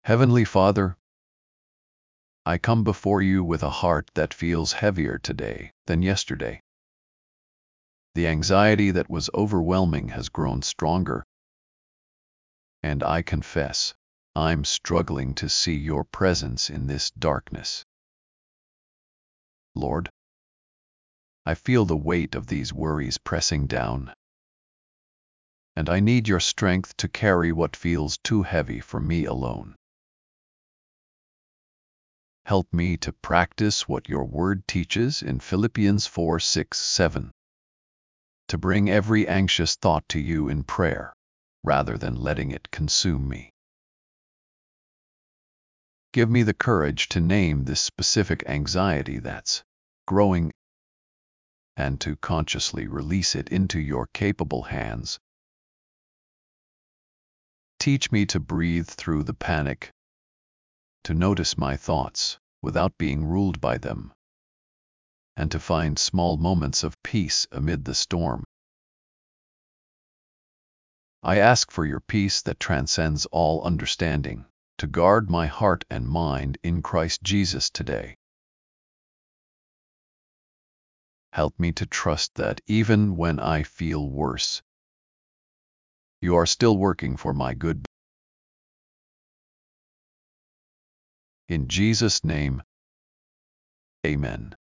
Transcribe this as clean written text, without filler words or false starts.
Heavenly Father, I come before you with a heart that feels heavier today than yesterday. The anxiety that was overwhelming has grown stronger, and I confess, I'm struggling to see your presence in this darkness. Lord, I feel the weight of these worries pressing down, and I need your strength to carry what feels too heavy for me alone. Help me to practice what your word teaches in Philippians 4:6-7, to bring every anxious thought to you in prayer, rather than letting it consume me. Give me the courage to name this specific anxiety that's growing and to consciously release it into your capable hands. Teach me to breathe through the panic, to notice my thoughts without being ruled by them, and to find small moments of peace amid the storm. I ask for your peace that transcends all understanding, to guard my heart and mind in Christ Jesus today. Help me to trust that even when I feel worse, you are still working for my good. In Jesus' name, amen.